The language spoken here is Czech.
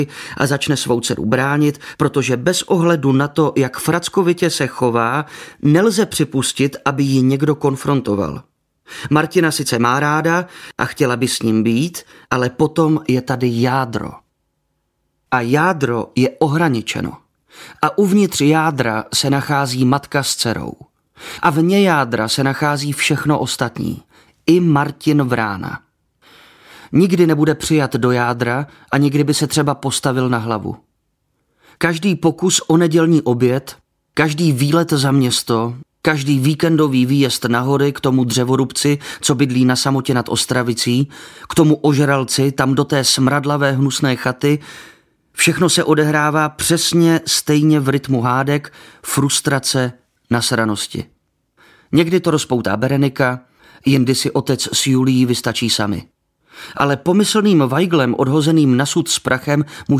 a začne svou dceru bránit, protože bez ohledu na to, jak frackovitě se chová, nelze připustit, aby ji někdo konfrontoval. Martina sice má ráda a chtěla by s ním být, ale potom je tady jádro. A jádro je ohraničeno. A uvnitř jádra se nachází matka s dcerou. A vně jádra se nachází všechno ostatní. I Martin Vrána. Nikdy nebude přijat do jádra a nikdy by se třeba postavil na hlavu. Každý pokus o nedělní oběd, každý výlet za město, každý víkendový výjezd na hory k tomu dřevorubci, co bydlí na samotě nad Ostravicí, k tomu ožralci, tam do té smradlavé hnusné chaty, všechno se odehrává přesně stejně v rytmu hádek, frustrace, nasranosti. Někdy to rozpoutá Berenika, jindy si otec s Julií vystačí sami. Ale pomyslným vajglem odhozeným na sud s prachem může